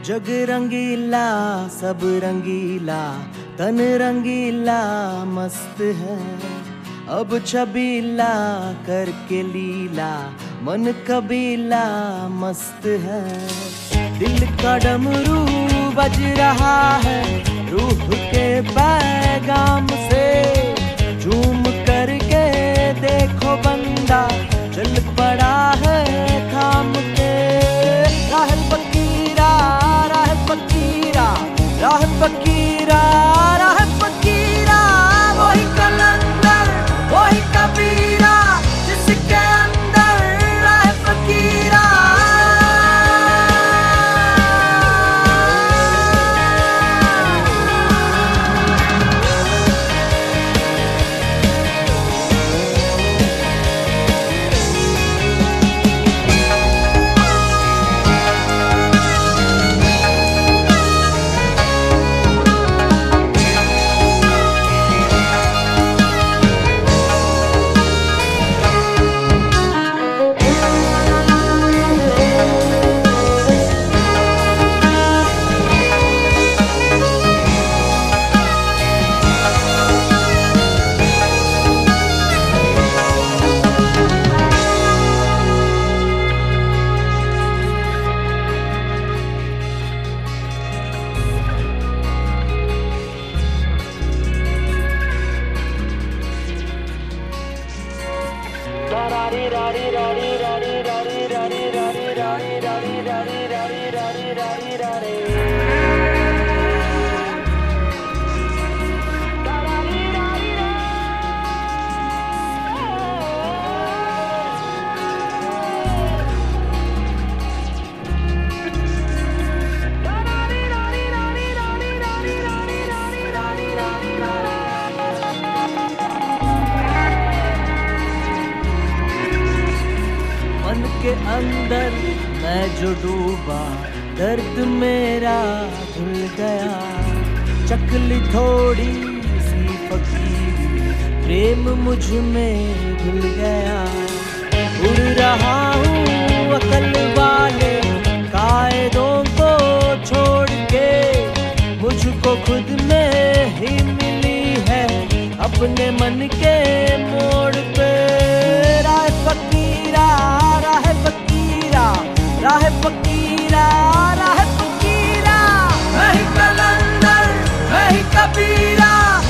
जग रंगीला सब रंगीला, तन रंगीला मस्त है। अब छबीला करके लीला, मन कबीला मस्त है। दिल का डमरू बज रहा है रूह के पैगाम से। झूम करके देखो बंदा चल पड़ा है थाम के। राह फकीरा राह फकीरा राह फकीरा राह फकीरा, वही कलंदर वही कबीरा जिसके अंदर राह फकीरा। के अंदर मैं जो डूबा, दर्द मेरा धुल गया। चकली थोड़ी सी फकीरी, प्रेम मुझ में घुल गया। उड़ रहा हूँ अकल वाले कायदों को छोड़ के, मुझको खुद में ही मिली है अपने मन के मोड़ पे। राह फकीरा राह फकीरा राह फकीरा राह फकीरा, वही कलंदर वही कबीरा